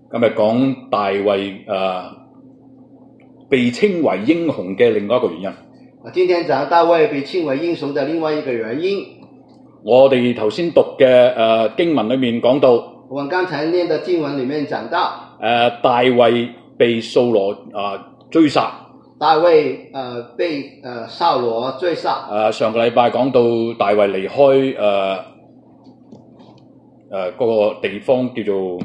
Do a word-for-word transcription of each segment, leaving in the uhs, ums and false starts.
今日講大衛誒、呃、被稱為英雄嘅另外一個原因。 今天講大衛被稱為英雄的另外一個原因。 我哋頭先讀嘅誒、呃、經文裏面講到， 我們剛才念的經文裏面講到， 誒、呃、大衛被掃羅啊、呃、追殺。 大衛誒、呃、被誒掃羅追殺。誒、 呃、上個禮拜講到大衛離開誒誒嗰個地方叫做。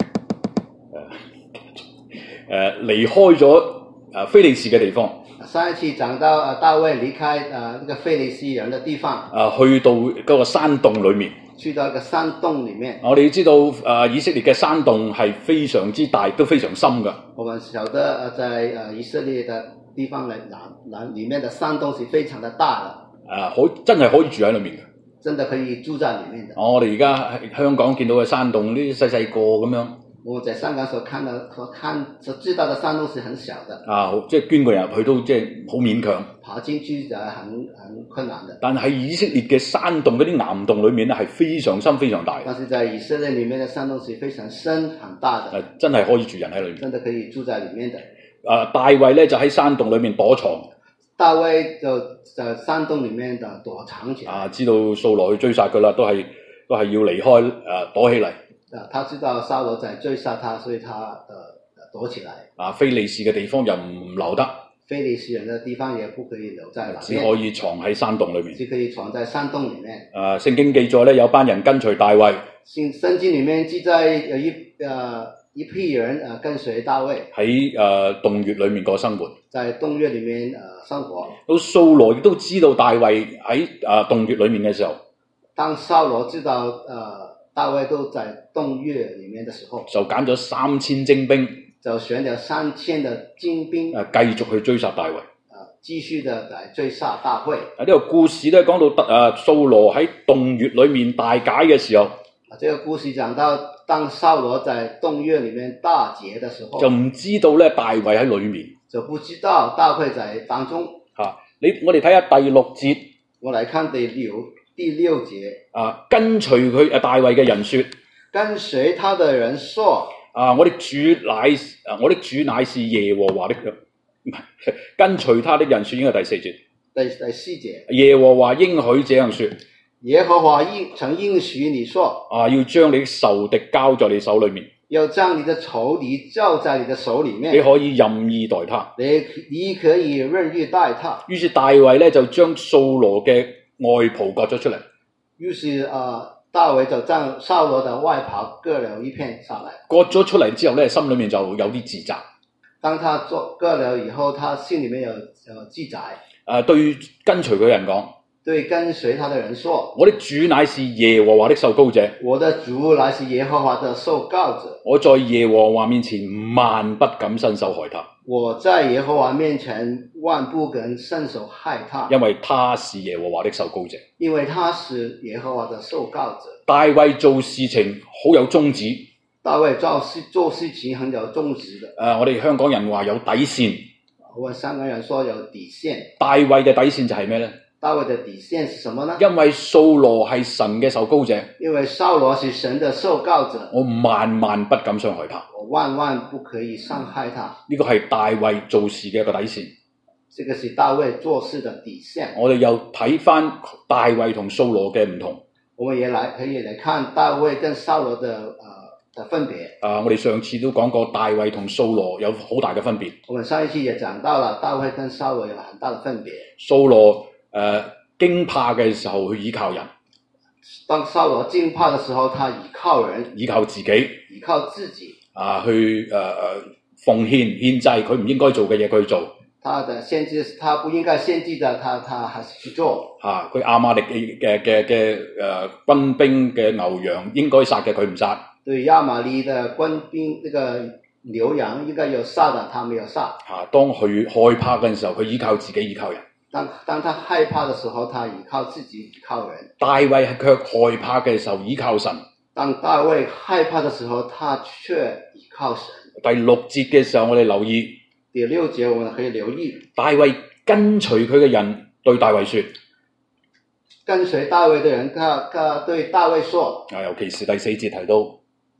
誒、呃、離開咗誒非利士嘅地方， 上一次講到誒大衛離開誒呢個非利士人嘅地方， 啊、呃、去到嗰個山洞裏面， 去到一個山洞裏面。 我哋要知道誒、呃、以色列嘅山洞係非常之大，都非常深㗎。 我們曉得誒在誒以色列嘅地方嚟南南裏面嘅山洞是非常的大的， 誒、呃、可真係可以住喺裏面嘅， 真的可以住在裏面的。 我哋而家喺香港見到嘅山洞，呢啲細細個咁樣。 我在香港所看到、所看、所知道的山洞是很小的， 啊，即係捐個人入去都即係好勉強， 爬進去就很很困難的。 但係以色列嘅山洞嗰啲岩洞裏面咧係非常深、非常大。 但是在以色列裏面的山洞是非常深、很大的， 誒、啊，真係可以住人喺裏面， 真的可以住在裏面的。 誒、啊，大衛咧就喺山洞裏面躲藏。 大衛就在山洞裏面的躲藏起來。 啊，知道掃羅去追殺佢啦，都係都係要離開誒、呃、躲起嚟。 啊，他知道掃羅在追殺他，所以他呃躲起來。 啊，非利士嘅地方又唔留得， 非利士人的地方也不可以留在那邊， 只可以藏喺山洞裏面。 只可以藏在山洞裏面。 誒、啊，聖經記載咧，有班人跟隨大衛。 聖聖經裏面記載有一呃一批人呃跟隨大衛喺誒洞穴裏面過生活， 在洞穴裏面呃生活。 到掃羅亦都知道大衛喺誒洞穴裏面嘅時候， 當掃羅知道呃大衛都在洞穴裏面的時候， 就揀咗三千精兵， 就選了三千的精兵， 誒繼續去追殺大衛， 啊，繼續的來追殺大衛。 啊，呢個故事咧講到誒掃羅喺洞穴裏面大解嘅時候， 啊，這個故事講到當掃羅在洞穴裏面大解的時候， 就唔知道咧大衛喺裏面， 就不知道大衛在當中。 吓、啊，你我哋睇下第六節， 我來看第六第六節， 啊，跟隨佢誒大衛嘅人說， 跟隨他的人說， 啊，我的主乃啊，我的主乃是耶和華的，唔係跟隨他的人說，應該第四節， 第第四節， 耶和華應許這樣說， 耶和華應曾應許你說， 啊，要將你的仇敵交在你手裏面， 要將你的仇敵交在你的手裏面， 你可以任意待他， 你你可以任意待他。 於是大衛咧就將掃羅嘅外袍割咗出嚟， 於是啊、呃，大衛就將掃羅的外袍割了一片上來。 割咗出嚟之後咧，心裏面就有啲自責。 當他做割了以後，他心裏面有有記載。 誒、啊，對跟隨佢嘅人講， 對跟隨他的人說， 我的主乃是耶和華的受膏者， 我的主乃是耶和華的受膏者， 我在耶和華面前萬不敢伸手害他。 我在耶和華面前萬不敢伸手害他， 因為他是耶和華的受膏者， 因為他是耶和華的受膏者。 大衛做事情好有宗旨， 大衛做事做事情很有宗旨的。 誒、呃，我哋香港人話有底線， 我們香港人說有底線。 大衛嘅底線就係咩呢？ 大衛的底線是什麼呢？ 因為掃羅係神嘅受膏者， 因為掃羅是神的受膏者， 我萬萬不敢傷害他。 我萬萬不可以傷害他。 呢個係大衛做事嘅一個底線。 這個是大衛做事的底線。 我哋又睇翻大衛同掃羅嘅唔同。 我們也來可以來看大衛跟掃羅的呃的分別。 啊，我哋上次都講過，大衛同掃羅有好大嘅分別。 我們上一期也講到了，大衛跟掃羅有很大的分別。 掃羅誒驚怕嘅時候去依靠人， 當掃羅驚怕的時候，他倚靠人， 依靠自己， 倚靠自己啊去誒誒、呃、奉獻獻祭，佢唔應該做嘅嘢佢做。 他的獻祭，他不應該獻祭的，他他還是去做。 嚇，佢亞瑪力嘅嘅嘅誒軍兵嘅牛羊應該殺嘅佢唔殺。 對亞瑪力的軍兵，這個牛羊應該有殺的，他沒有殺。 嚇，當佢害怕嘅時候，佢依靠自己，依靠人。 當當他害怕的時候，他倚靠自己，倚靠人。 大衛係卻害怕嘅時候依靠神。 當大衛害怕的時候，他卻倚靠神。 第六節嘅時候，我哋留意第六節，我們可以留意大衛跟隨佢嘅人對大衛說， 跟隨大衛的人，他他對大衛說， 啊，尤其是第四節提到，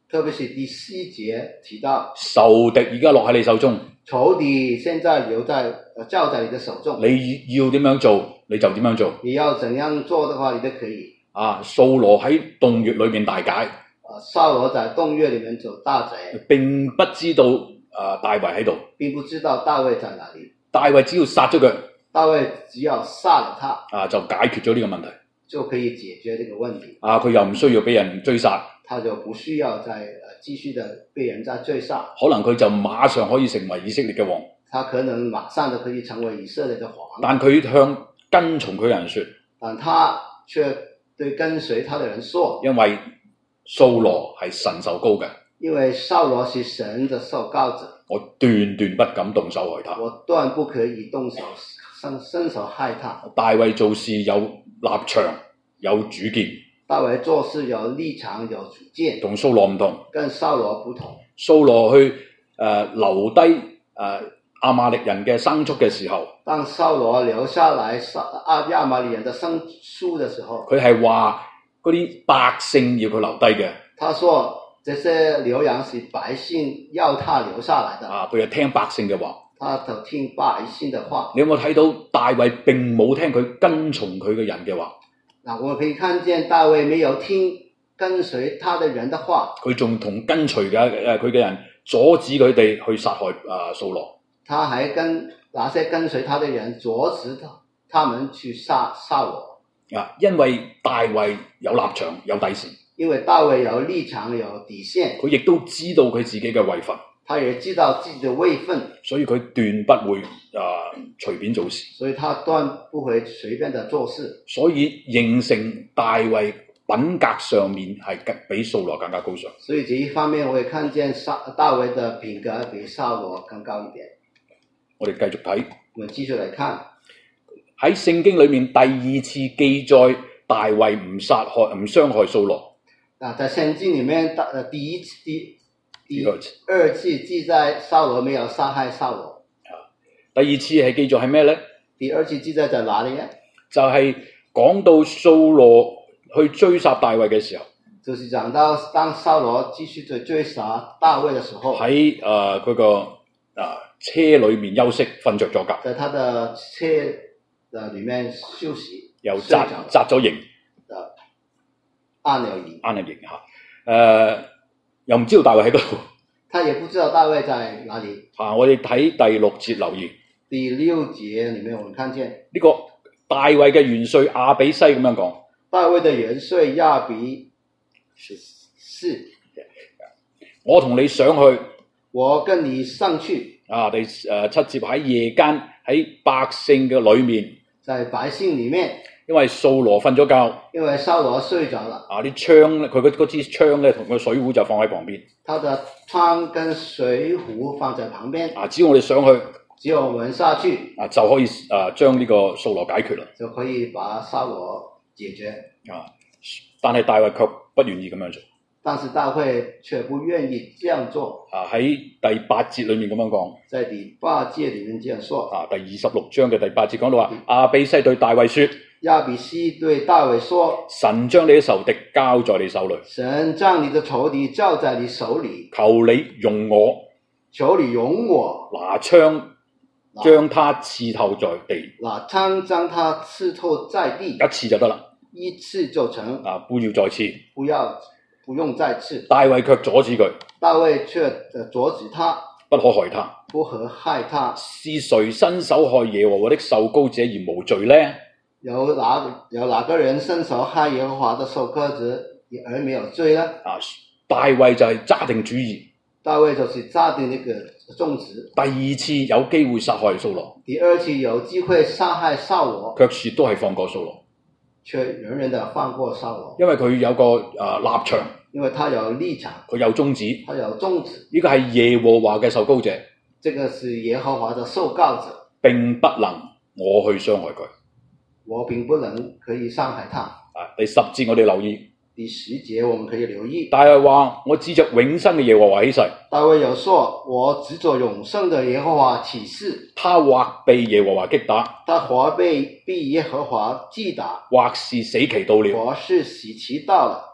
特別是第四節提到仇敵而家落喺你手中， 仇敵現在留在呃交在你的手中， 你要點樣做你就點樣做。 你要怎樣做的話，你都可以。 啊，掃羅喺洞穴裏面大解， 啊，掃羅在洞穴裏面走大賊， 並不知道啊大衛喺度， 並不知道大衛在哪裡。 大衛只要殺咗佢， 大衛只要殺了他， 啊就解決咗呢個問題。 就可以解決這個問題。 啊，佢又唔需要俾人追殺， 他就不需要再呃繼續的被人再追殺， 可能佢就馬上可以成為以色列嘅王。 他可能馬上就可以成為以色列的王。 但佢向跟從佢嘅人說， 但他卻對跟隨他的人說， 因為掃羅係神受膏嘅， 因為掃羅是神的受膏者， 我斷斷不敢動手害他。 我斷不可以動手伸伸手害他。 大衛做事有立場有主見， 大衛做事有立場有主見， 同掃羅唔同。 跟掃羅不同。 掃羅去誒、呃、留低誒、呃、亞瑪力人嘅牲畜嘅時候， 當掃羅留下來殺亞亞瑪力人的牲畜的時候， 佢係話嗰啲百姓要佢留低嘅。 他說這些牛羊是百姓要他留下來的。 啊，佢係聽百姓嘅話。 他就聽百姓的話。 你有冇睇到大衛並冇聽佢跟從佢嘅人嘅話？ 嗱，我可以看見大衛沒有聽跟隨他的人的話， 佢仲同跟隨嘅誒佢嘅人阻止佢哋去殺害啊掃羅。 他還跟那些跟隨他的人阻止他他們去殺掃羅。 啊，因為大衛有立場有底線， 因為大衛有立場有底線， 佢亦都知道佢自己嘅位份。 他也知道自己的位分， 所以佢斷不會啊隨便做事， 所以他斷不會隨便的做事， 所以形成大衛品格上面係比掃羅更加高尚。 所以這一方面我也看見大衛的品格比掃羅更高一點。 我哋繼續睇， 我們繼續來看喺聖經裏面第二次記載大衛唔殺害唔傷害掃羅。 啊，在聖經裏面，大呃第一次第第二次記載掃羅沒有殺害掃羅。 第二次係記載係咩咧？ 第二次記載在哪裏呢？ 就係講到掃羅去追殺大衛嘅時候， 就是講到當掃羅繼續在追殺大衛嘅時候， 喺誒嗰個誒、呃、車裏面休息，瞓着咗覺， 在他的車的裏面休息， 又紮紮咗營， 安了營， 安了營嚇，誒、呃。又唔知道大衛喺度， 他也不知道大衛在哪裡。 啊，我哋睇第六節留意， 第六節裡面我們看見呢個大衛嘅元帥亞比篩咁樣講。 大衛嘅元帥亞比是， 我同你上去， 我跟你上去。 啊，第誒七節喺夜間喺百姓嘅裏面， 在百姓裡面。 因為掃羅瞓咗覺， 因為掃羅睡着了。啊， 啲槍咧，佢嗰支槍咧同個水壺就放喺旁邊。 他的槍跟水壺放在旁邊。啊， 只要我哋上去， 只要我們下去， 啊就可以啊將呢個掃羅解決啦。 就可以把掃羅解決。啊， 但係大衛卻不願意咁樣做。 但是大衛卻不願意這樣做。 啊，喺第八節裏面咁樣講。 在第八節裡面這樣說。 啊，第二十六章嘅第八節講到話，亞比篩對大衛說。 亞比篩對大衛說： 神將你的仇敵交在你手裏， 神將你的仇敵交在你手裏， 求你容我， 求你容我， 拿槍將他刺透在地， 拿槍將他刺透在地， 一次就得啦， 一次就成， 啊，不要再刺， 不要不用再刺。 大衛卻阻止佢， 大衛卻阻止他， 不可害他， 不可害他。 是誰伸手害耶和華的受膏者而無罪呢？ 有哪有哪個人伸手害耶和華的受膏者而沒有罪呢？ 啊，大衛就係揸定主意， 大衛就是揸定呢個宗旨。 第二次有機會殺害掃羅， 第二次有機會殺害掃羅， 卻是都係放過掃羅， 卻遠遠地放過掃羅， 因為佢有個誒、呃、立場， 因為他有立場， 佢有宗旨， 他有宗旨。 呢個係耶和華嘅受膏者， 這個是耶和華的受膏者， 並不能我去傷害佢。 我並不能可以傷害他。 啊，第十節我哋留意。 第十節我們可以留意。 大衛話：我指着永生嘅耶和華起誓。 大衛有說：我指着永生的耶和華起誓。 他或被耶和華擊打， 他或被被耶和華擊打， 或是死期到了， 或是死期到了，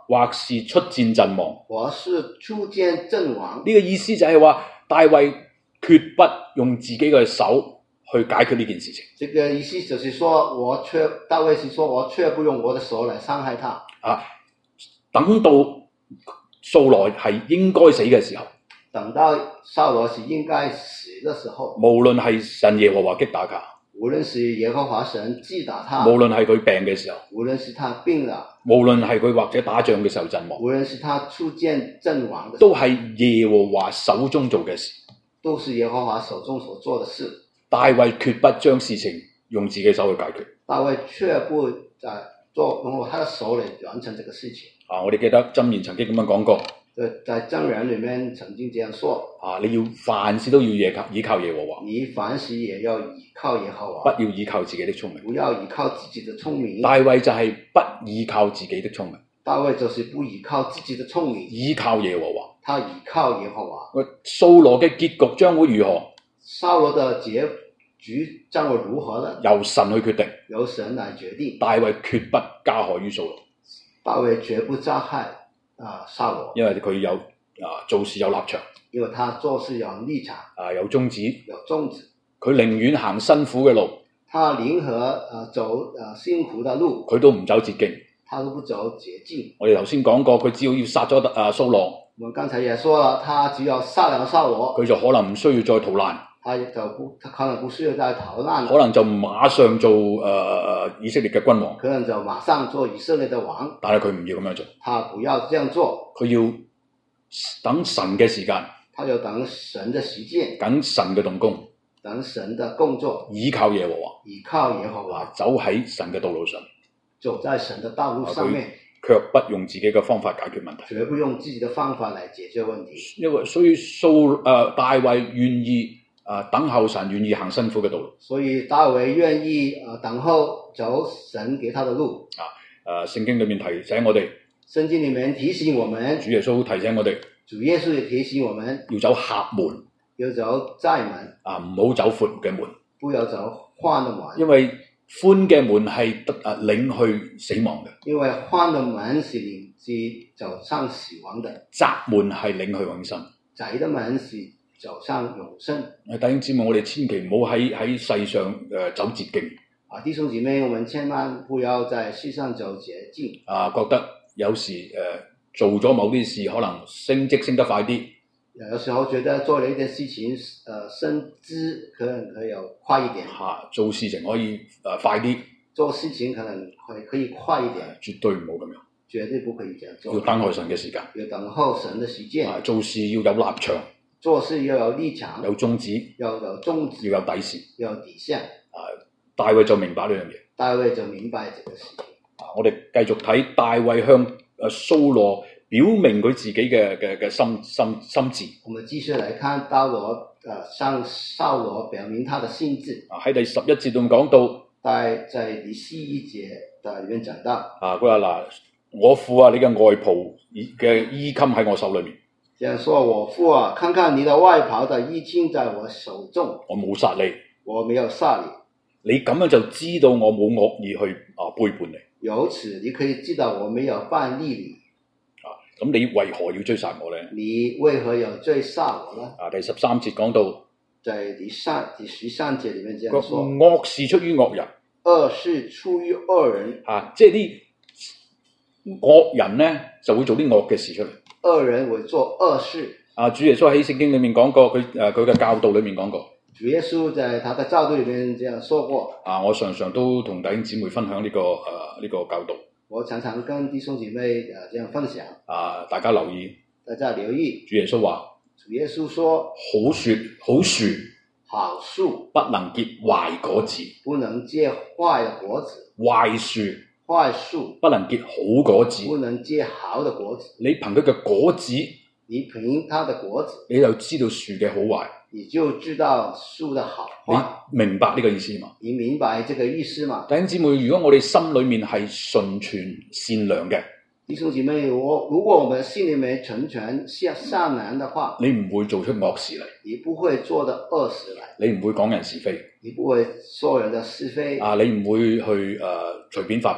或是出戰陣亡。 或是出戰陣亡。 呢個意思就係話大衛決不用自己嘅手去解決呢件事情。 這個意思就是說，我卻大衛是說我卻不用我的手來傷害他。 啊，等到掃羅係應該死嘅時候， 等到掃羅是應該死的時候， 無論係神耶和華擊打他， 無論是耶和華神擊打他， 無論係佢病嘅時候， 無論是他病了， 無論係佢或者打仗嘅時候陣亡， 無論是他出戰陣亡的時候， 都係耶和華手中做嘅事， 都是耶和華手中所做的事。 大衛決不將事情用自己手去解決。 大衛卻不在做用他的手嚟完成這個事情。 啊，我哋記得箴言曾經咁樣講過。 在箴言裏面曾經這樣說： 啊，你要凡事都要依靠依靠耶和華， 你凡事也要依靠耶和華， 不要依靠自己的聰明。 不要依靠自己的聰明。 大衛就係不依靠自己的聰明， 大衛就是不依靠自己的聰明， 依靠耶和華。 他依靠耶和華。 掃羅嘅結局將會如何？ 掃羅的結局將會如何呢？ 由神去決定， 由神來決定。 大衛決不加害於掃羅， 大衛絕不加害啊掃羅， 因為佢有啊做事有立場， 因為他做事有立場， 啊有宗旨， 有宗旨。 佢寧願行辛苦嘅路， 他寧可啊走啊辛苦的路， 佢都唔走捷徑， 他都不走捷徑。 我哋頭先講過，佢只要要殺咗啊掃羅， 我們剛才也說了，他只要殺了掃羅， 佢就可能唔需要再逃難。 他就不，他可能不需要再逃難， 可能就馬上做誒誒、呃、以色列嘅君王， 可能就馬上做以色列的王。 但係佢唔要咁樣做， 他不要這樣做， 佢要等神嘅時間， 他要等神的時間， 等神嘅動工， 等神的工作， 倚靠耶和華， 倚靠耶和華， 走喺神嘅道路上， 走在神的道路上面， 卻不用自己嘅方法解決問題， 絕不用自己的方法來解決問題。 因為所以掃誒大衛願意。啊！等候神願意行辛苦嘅道路， 所以大衛願意啊等候走神給他的路。 啊！誒，聖經裏面提醒我哋， 聖經裏面提醒我們， 主耶穌提醒我哋， 主耶穌也提醒我們要走狹門， 要走窄門， 啊，唔好走闊嘅門， 不要走寬的門， 因為寬嘅門係得啊領去死亡嘅， 因為寬的門是領是走上死亡的， 窄門係領去永生， 窄的門是走上永生。 弟兄姊妹，我哋千祈唔好喺喺世上誒、呃、走捷徑。 啊，弟兄姊妹，我們千萬不要在世上走捷徑。啊， 覺得有時誒、呃、做咗某啲事，可能升職升得快啲。 有時候覺得做了一件事情，誒、呃、升職可能可以快一點。嚇、 啊，做事情可以誒、呃、快啲。 做事情可能可以可以快一點。 絕對唔好咁樣。 絕對不可以這樣做。 要等候神嘅時間。 要等候神嘅時間。 啊，做事要有立場。 做事要有立場， 有宗旨， 要有宗旨， 要有底線， 要有底線。 啊，大衛就明白呢樣嘢。 大衛就明白這個事情。 啊，我哋繼續睇大衛向誒掃羅表明佢自己嘅嘅嘅心心心志。 我們繼續來看大羅誒向掃羅表明他的心志。 啊，喺第十一節度講到， 在在第十一節的裏面講到。 啊，佢話嗱，我父啊，你嘅外袍嘅衣襟喺我手裏面。 這樣說，我父啊，看看你的外袍的衣襟在我手中， 我冇殺你， 我沒有殺你， 你咁樣就知道我冇惡意去啊背叛你。 由此你可以知道我沒有叛逆你。 啊，咁你為何要追殺我呢？ 你為何要追殺我呢？啊， 第十三節講到， 在第三第十三節裏面這樣說， 惡事出於惡人， 惡事出於惡人。 啊，即係啲惡人呢就會做啲惡嘅事出嚟。 惡人會做惡事。 啊，主耶穌喺聖經裏面講過，佢誒佢嘅教導裏面講過。 主耶穌在他的教導裏面這樣說過。啊， 我常常都同弟兄姊妹分享呢、這個誒呢、呃這個教導。 我常常跟弟兄姊妹誒這樣分享。 啊，大家留意。大家留意。 主耶穌話。 主耶穌說。 好樹好樹， 好樹不能結壞果子， 不能結壞的果子。 壞樹。 壞樹不能結好果子， 不能結好的果子。 你憑佢嘅果子， 你憑它的果子， 你就知道樹嘅好壞， 你就知道樹的好壞。 你明白呢個意思嘛？ 你明白這個意思嘛？ 弟兄姊妹，如果我哋心裏面係純全善良嘅， 弟兄姊妹，我如果我們心裏面純全善善良的話， 你唔會做出惡事嚟， 你不會做的惡事來， 你唔會講人是非， 你不會說人的是非， 啊，你唔會去誒、呃、隨便發脾氣，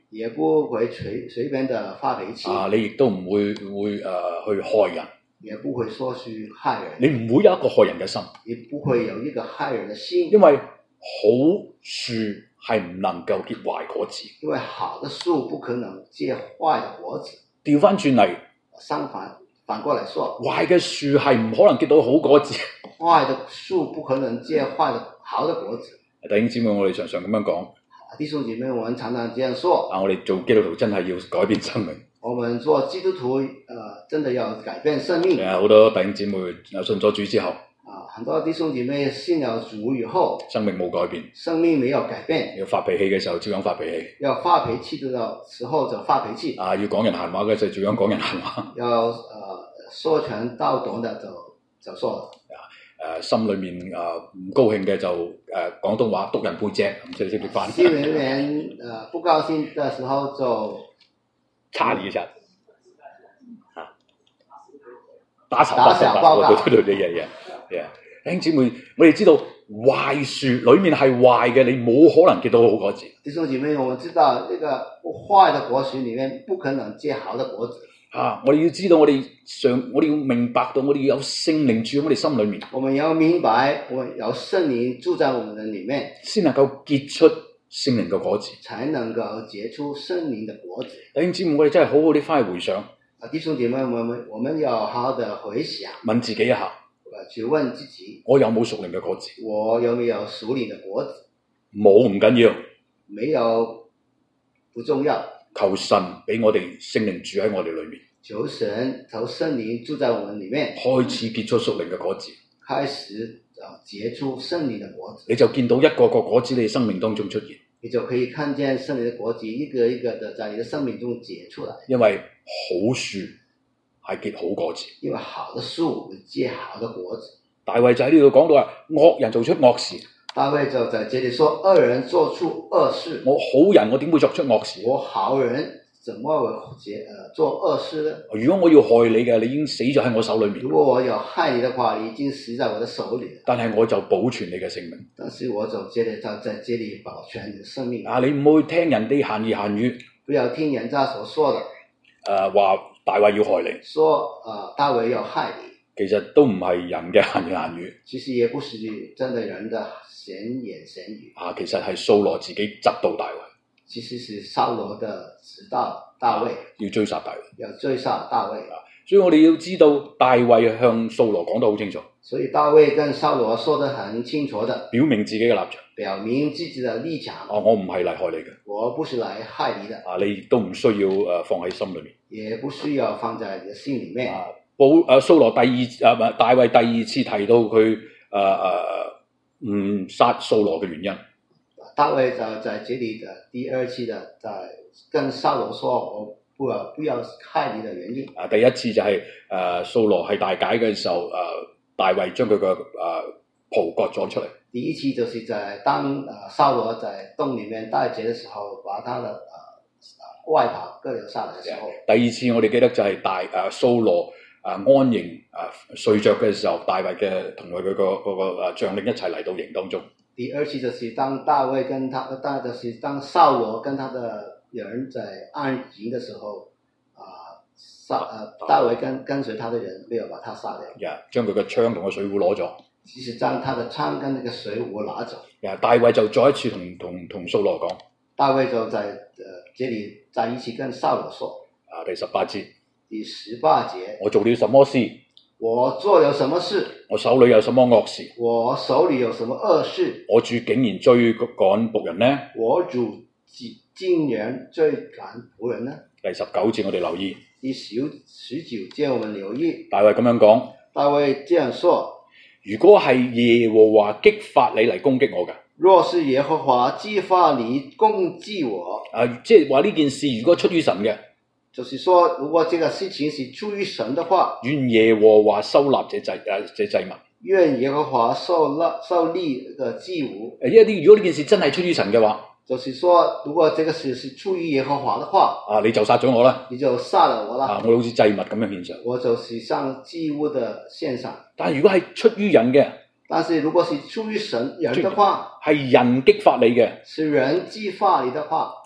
也不會隨隨便的發脾氣， 啊，你亦都唔會會誒、呃、去害人， 也不會說去害人， 你唔會有一個害人嘅心， 也不會有一個害人的心， 因為好樹係唔能夠結壞果子， 因為好的樹不可能結壞的果子。 調翻轉嚟， 相反反過來說， 壞嘅樹係唔可能結到好果子， 壞的樹不可能結壞的好的果子。 弟兄姊妹，我哋常常咁樣講， 弟兄姐妹，我們常常這樣說。 啊，我哋做基督徒真係要改變生命。 我們做基督徒，呃，真的要改變生命。 係啊，好多弟兄姊妹信咗主之後， 啊，很多弟兄姐妹信了主以後， 生命冇改變， 生命沒有改變。 要發脾氣嘅時候照樣發脾氣， 要發脾氣的時候就發脾氣。啊， 要講人閒話嘅時候照樣講人閒話。 要呃說長道短的就就說了。 誒、呃、心裏面誒唔、呃、高興嘅就誒、呃、廣東話督人背脊，唔知你識唔識翻？ 心裏面誒不高興的時候就插你一下，啊，打小打小報告， 對對對對對對，弟兄姊妹，我哋知道壞樹裏面係壞嘅，你冇可能結到好果子。 弟兄姐妹，我們知道呢個壞的果樹裏面不可能結好的果子。 啊！我哋要知道，我哋上，我哋要明白到，我哋要有聖靈住喺我哋心裏面。 我們要明白，我們有聖靈住在我們的裏面， 先能夠結出聖靈嘅果子， 才能夠結出聖靈的果子。 弟兄姊妹，我哋真係好好地翻去回想。 啊，弟兄姐妹，我們我們要好好的回想， 問自己一下， 去問自己， 我有冇屬靈嘅果子？ 我有沒有屬靈的果子？ 冇唔緊要， 沒有不重要。 求神俾我哋聖靈住喺我哋裏面。 求神求聖靈住在我們裏面， 開始結出屬靈嘅果子， 開始啊結出聖靈的果子， 你就見到一個個果子喺你生命當中出現， 你就可以看見聖靈的果子一個一個的在你的生命中結出來。 因為好樹係結好果子， 因為好的樹會結好的果子。 大衛就喺呢度講到話，惡人做出惡事， 大衛就在這裏說，惡人做出惡事。 我好人我點會作出惡事？ 我好人怎麼會結呃做惡事呢？ 如果我要害你嘅，你已經死咗喺我手裏面。 如果我要害你的話，你已經死在我的手裏。 但係我就保存你嘅性命。 但是我就接着在在這裏保全你的生命。 啊，你唔好聽人哋閒言閒語， 不要聽人家所說的。 誒話大衛要害你， 說呃大衛要害你， 其實都唔係人嘅閒言閒語。 其實也不是真的人的閒言閒語。啊， 其實係掃羅自己執到大衛。 其實是掃羅的指導大衛， 要追殺大衛， 要追殺大衛。 所以我哋要知道大衛向掃羅講得好清楚。 所以大衛跟掃羅說得很清楚的， 表明自己嘅立場， 表明自己的立場。 哦，我唔係嚟害你嘅， 我不是來害你的。 啊，你都唔需要誒放喺心裏面， 也不需要放在你的心裏面。 啊，保誒掃羅第二誒唔係大衛第二次提到佢誒誒唔殺掃羅嘅原因。 大衛就在這裏的第二次的在跟掃羅說，我不要不要害你的原因。啊， 第一次就係誒掃羅係大解嘅時候，誒、呃、大衛將佢嘅誒袍割咗出嚟。第一次就是在當誒掃羅在洞裏面大解嘅時候，把他的誒、呃、外袍割了下來嘅時候。 第二次我哋記得就係大誒掃羅誒安營誒、呃、睡着嘅時候，大衛嘅同佢佢個嗰個誒將領一齊嚟到營當中。 第二期就是當大衛跟他，大就是當掃羅跟他的人在安營的時候，啊殺啊大衛跟跟隨他的人沒有把他殺掉， 呀、yeah, 將佢嘅槍同個水壺攞咗， 其實將他的槍跟那個水壺拿走。 呀、yeah, 大衛就再一次同同同掃羅講， 大衛就在呃這裏在一起跟掃羅說， 啊第十八節， 第十八節， 我做了什麼事？ 我做了什麼事？我手裏有什麼惡事？ 我手裏有什麼惡事？ 我主竟然追趕僕人呢？ 我主竟然追趕僕人呢？ 第十九節我哋留意。 第十十九節我們留意。 大衛咁樣講。 大衛這樣說： 如果係耶和華激發你嚟攻擊我嘅， 若是耶和華激發你攻擊我， 啊，即係話呢件事如果出於神嘅。 就是說，如果這個事情是出於神的話， 願耶和華收納這祭誒這祭物。 願耶和華受納受立嘅祭物。 誒，因為如果呢件事真係出於神嘅話， 就是說，如果這個事是出於耶和華的話， 啊，你就殺咗我啦， 你就殺了我啦。 啊，我好似祭物咁樣獻上， 我就是上祭物的獻上。 但係如果係出於人嘅， 但是如果是出於神人的話， 係人激發你嘅， 是人激發你的話。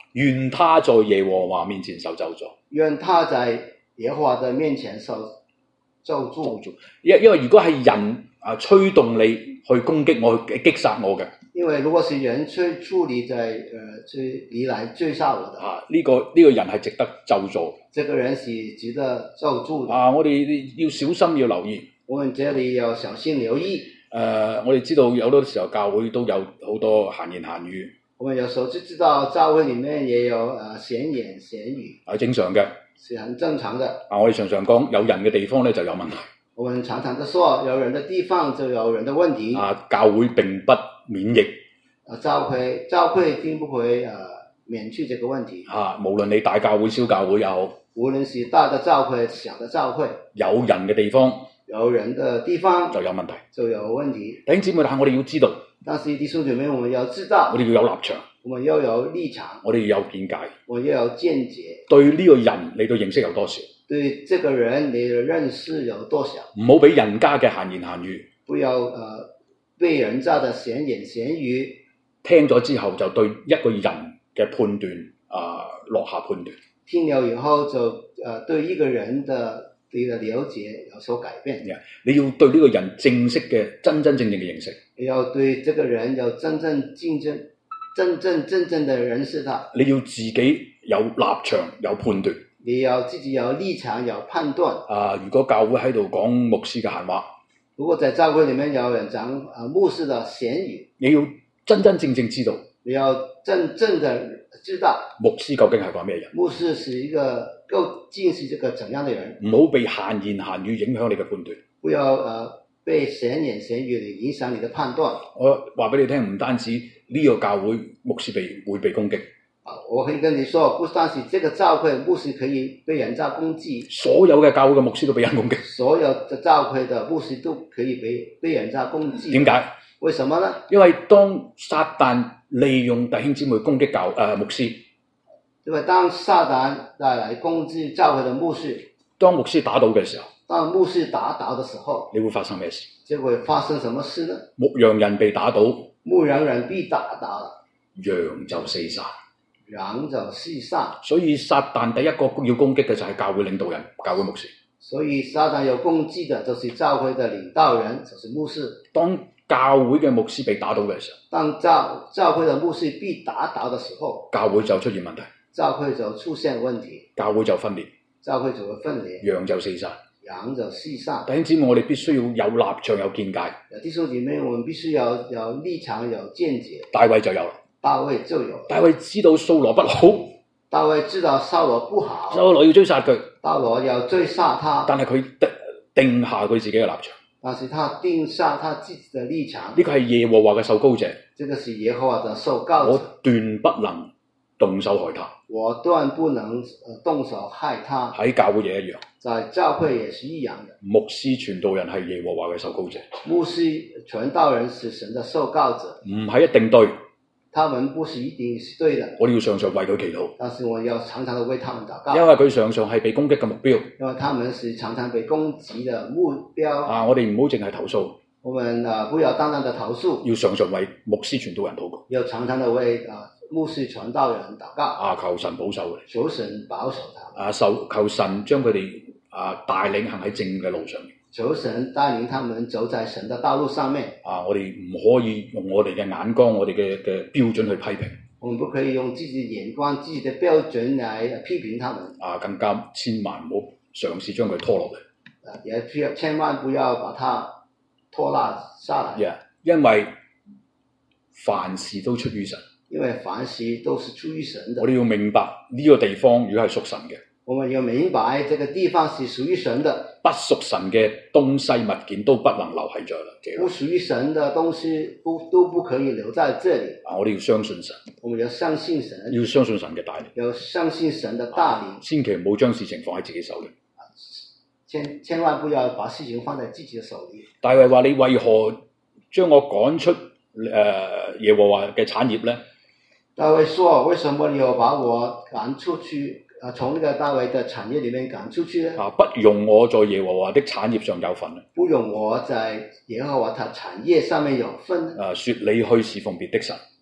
願他在耶和華面前受咒詛。 願他在耶和華的面前受咒詛。 因因為如果係人啊催動你去攻擊我、去擊殺我嘅， 因為如果是人催促你在呃追你來追殺我的， 啊呢、這個呢、這個人係值得咒詛。 這個人是值得咒詛的。 啊，我哋要小心要留意。 我們這裏要小心留意。 誒、呃，我哋知道有好多時候教會都有好多閒言閒語。 我們有時候就知道教會裏面也有誒閒言閒語， 係正常嘅， 是很正常的。 啊，我哋常常講有人嘅地方咧就有問題。 我們常常都說有人的地方就有人的問題。 啊，教會並不免疫。 啊，教會教會並不會誒、呃、免去這個問題。 啊，無論你大教會、小教會也好， 無論是大的教會、小的教會， 有人嘅地方。 有人的地方就有問題， 就有問題。 弟兄姊妹，但係我哋要知道， 但是弟兄姊妹，我們要知道， 我哋要有立場， 我們要有立場， 我哋要有見解， 我要有見解。 對呢個人你都認識有多少？ 對這個人你的認識有多少？ 唔好俾人家嘅閒言閒語， 不要呃被人家的閒言閒語聽咗之後就對一個人嘅判斷啊、呃、落下判斷。 聽了以後就呃對一個人的你的了解有所改變。 Yeah, 你要對呢個人正式嘅真真正正嘅認識。 你要對這個人有真正競爭、真正真正的認識他。 你要自己有立場、有判斷。 你要自己有立場、有判斷。 啊，如果教會喺度講牧師嘅閒話， 如果在教會裡面有人講啊牧師的閒語，你要真真正正知道。 你要真正的知道牧師究竟係個咩人？ 牧師是一個究竟是這個怎樣的人？ 唔好被閒言閒語影響你嘅判斷。 不要呃被閒言閒語嚟影響你的判斷。 我話俾你聽，唔單止呢個教會牧師被會被攻擊。 啊，我可以跟你說，不單是這個教會牧師可以被人家攻擊， 所有嘅教會嘅牧師都被人攻擊。 所有嘅教會嘅牧師都可以被被人家攻擊。 點解？ 為什麼呢？ 因為當撒旦利用弟兄姊妹攻擊教誒、呃、牧師， 因為當撒旦帶來攻擊教會嘅牧師， 當牧師打倒嘅時候， 當牧師打倒嘅時候， 你會發生咩事？ 就會發生什麼事呢？ 牧羊人被打倒， 牧羊人被打倒， 羊就四散， 羊就四散。 所以撒旦第一個要攻擊嘅就係教會領導人、教會牧師。 所以撒旦有攻擊嘅就是教會嘅領導人，就是牧師。 當教會嘅牧師被打倒嘅時候， 當教教會嘅牧師被打倒嘅時候， 教會就出現問題， 教會就出現問題， 教會就分裂， 教會就會分裂， 羊就四散， 羊就四散。 弟兄姊妹，我哋必須要有立場、有見解。 弟兄姊妹，我們必須要有立場、有見解。 大衛就有啦， 大衛就有。大衛知道掃羅不好， 大衛知道掃羅不好， 掃羅要追殺佢， 掃羅要追殺他， 但係佢定定下佢自己嘅立場。 但是他定下他自己的立場。 呢個係耶和華嘅受膏者， 這個是耶和華的受膏者。 我斷不能動手害他， 我斷不能動手害他。 喺教會也一樣， 在教會也是一樣的。 牧師傳道人係耶和華嘅受膏者， 牧師傳道人是神的受膏者， 唔係一定對。 他們不是一定是對的， 我哋要常常為佢祈禱。 但是我要常常的為他們禱告， 因為佢常常係被攻擊嘅目標。 因為他們是常常被攻擊的目標。 啊，我哋唔好淨係投訴， 我們啊不要單單的投訴， 要常常為牧師傳道人禱告， 要常常的為啊牧師傳道人禱告。 啊，求神保守佢， 求神保守他們。 啊，受求神將佢哋啊帶領行喺正嘅路上面。 求神帶領他們走在神的道路上面。 啊，我哋唔可以用我哋嘅眼光、我哋嘅嘅標準去批評。 我們不可以用自己的眼光、自己的標準來批評他們。 啊，更加千萬唔好嘗試將佢拖落嚟。 啊，也千萬不要把它拖拉下來。 Yeah, 因為凡事都出於神。 因為凡事都是出於神的。 我哋要明白呢個地方如果係屬神嘅。 我們要明白這個地方是屬於神的， 不屬神嘅東西物件都不能留喺這裏。 不屬於神的東西不都不可以留在這裏。 啊，我哋要相信神， 我們要相信神， 要相信神嘅帶領， 要相信神的帶領。 啊，千祈唔好將事情放喺自己手裏。 千千萬不要把事情放在自己的手裏。 大衛話：你為何將我趕出誒、呃、耶和華嘅產業呢？ 大衛說：為什麼你要把我趕出去？啊，從呢個大衛的產業裏面趕出去呢？ 啊，不容我在耶和華的產業上有份。 不容我在耶和華的產業上面有份。 啊，說你去侍奉別的神。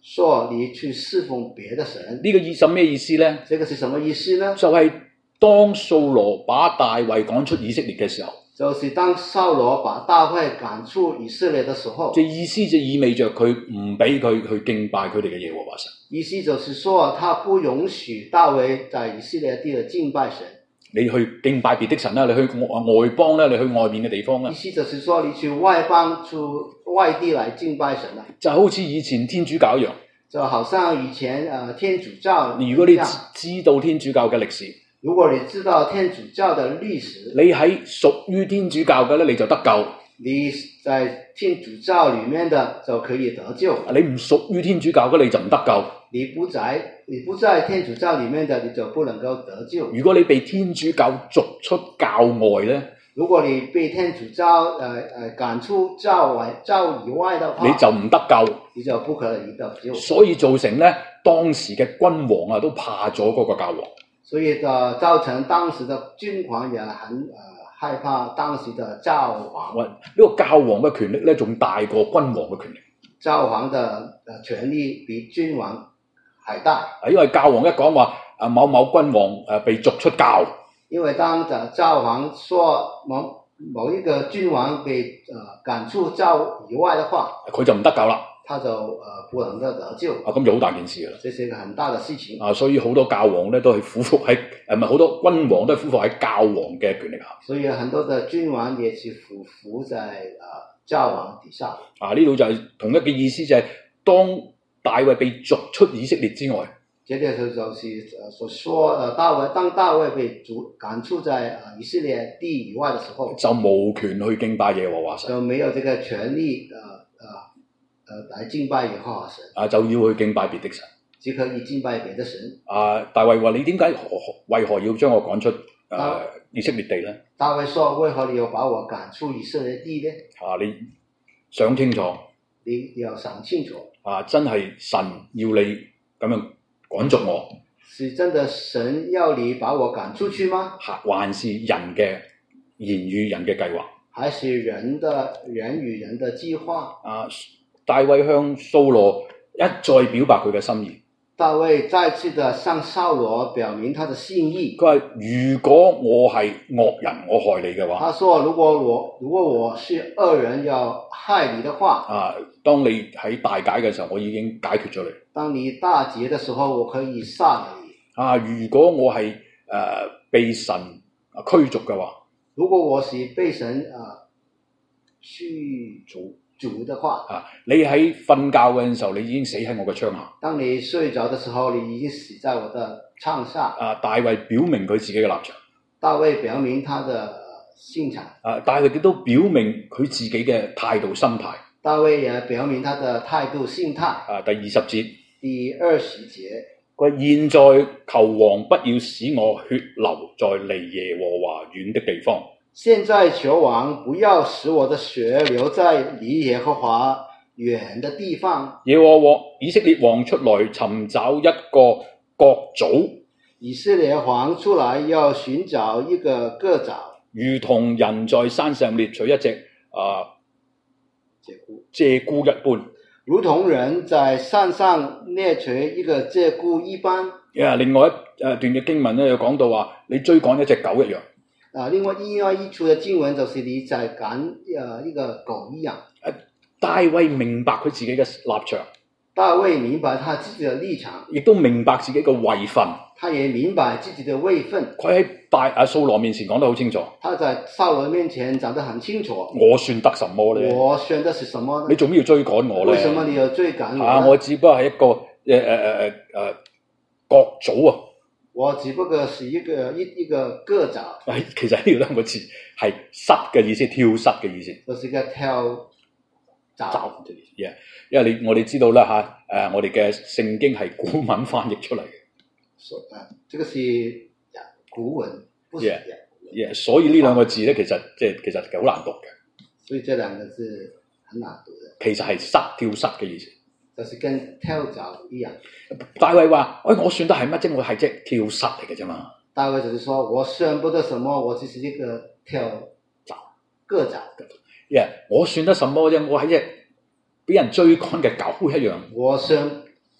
說你去侍奉別的神， 呢個意思咩意思呢？ 這個是什麼意思呢？ 就係當掃羅把大衛趕出以色列嘅時候， 就是當掃羅把大衛趕出以色列的時候， 即意思就意味着佢唔俾佢去敬拜佢哋嘅耶和華神。 意思就是說，他不允許大衛在以色列地的敬拜神。 你去敬拜別的神啦，你去外邦啦，你去外面嘅地方啦。 意思就是說，你去外邦、出外地來敬拜神啦， 就好似以前天主教一樣， 就好像以前誒天主教。 如果你知道天主教嘅歷史， 如果你知道天主教嘅歷史， 你喺屬於天主教嘅咧，你就得救。 你在天主教裡面的就可以得救。 你唔屬於天主教嘅，你就唔得救。 你不在你不在天主教裡面的，你就不能夠得救。 如果你被天主教逐出教外咧， 如果你被天主教誒誒趕出教外教以外的話， 你就唔得救， 你就不可以得救。 所以造成咧當時嘅君王啊都怕咗嗰個教皇。 所以誒造成當時的君王也很誒、呃、害怕當時的教皇。 呢、這個教皇嘅權力咧仲大過君王嘅權力。 教皇的誒權力比君王還大。 因為教皇一講話啊某某君王誒被逐出教， 因為當嘅教皇說某某一個君王被誒趕出教以外的話，佢就唔得救啦。 他就誒不能夠得救。 啊，咁就好大件事㗎啦。 這是一個很大的事情。 啊，所以好多教皇咧都係俯伏喺誒，唔係好多君王都係俯伏喺教皇嘅權力下。 所以很多嘅君王也是俯伏在誒教皇底下。啊， 呢度就係同一個意思，就係當大衛被逐出以色列之外。 這個就就是誒所說誒大衛當大衛被逐趕出在誒以色列地以外嘅時候， 就無權去敬拜耶和華神。 就沒有這個權利誒。呃誒、呃，來敬拜耶和華神啊，就要去敬拜別的神， 只可以敬拜別的神。 啊，大衛話：你點解何為何要將我趕出誒、呃、以色列地咧？ 大衛說：為何你要把我趕出以色列地呢？ 啊，你想清楚， 你要想清楚。啊， 真係神要你咁樣趕逐我？ 是真的神要你把我趕出去嗎？ 還是人嘅言與人嘅計劃？ 還是人的人與人的計劃？ 啊。大衛向掃羅一再表白佢嘅心意。 大衛再次的向掃羅表明他的心意。 佢話：如果我係惡人，我害你嘅話， 他說：如果我如果我是惡人要害你的話， 啊，當你喺大解嘅時候，我已經解決咗你。 當你大劫的時候，我可以殺了你。 啊，如果我係誒、呃、被神驅逐嘅話， 如果我是被神啊驅逐。主的話啊，你喺瞓覺嘅時候，你已經死喺我嘅槍下。 當你睡着的時候，你已經死在我的槍下。 啊，大衛表明佢自己嘅立場。 大衛表明他的心腸。 啊，大衛亦都表明佢自己嘅態度心態。 大衛也表明他的態度心態。 啊，第二十節。 第二十節。 佢話：現在求王不要使我血流在離耶和華遠的地方。 現在求王不要使我的血流在離耶和華遠的地方。 耶和華以色列王出來尋找一個國祖。 以色列王出來要尋找一個國祖， 如同人在山上獵取一隻啊鷓鴣一般。 如同人在山上獵取一個鷓鴣一般。 啊，另外一誒段嘅經文咧，又講到話你追趕一隻狗一樣。 啊，另外另外一處的經文就是你在趕呃一個狗一樣。 啊，大衛明白佢自己嘅立場。 大衛明白他自己的立場， 亦都明白自己嘅位分。 他也明白自己的位分。 佢喺大啊掃羅面前講得好清楚。 他在掃羅面前講得很清楚。 我算得什麼咧？ 我算得是什麼呢？ 你做咩要追趕我咧？ 為什麼你要追趕我？ 啊，我只不過係一個誒誒誒誒誒國祖啊。我只不過是一個一一個個爪。 其實呢兩個字係虱嘅意思，跳虱嘅意思。 就是一個跳蚤嘅意思。 Yeah, 因為你我哋知道啦嚇，誒、啊、我哋嘅聖經係古文翻譯出嚟嘅。 所啊，這個是古文，不是 yeah, yeah, 所以呢兩個字咧，其實即係其實係好難讀嘅。 所以這兩個字很難讀嘅。 其實係虱跳虱嘅意思。 就是跟跳蚤一樣。 大衛話：喂，我算得係乜啫？我係隻跳蚤嚟嘅啫嘛。 大衛就是說我算不得什麼，我只是一個跳蚤個蚤。 Yeah, 我算得什麼啫？我係隻俾人追趕嘅狗一樣。 我算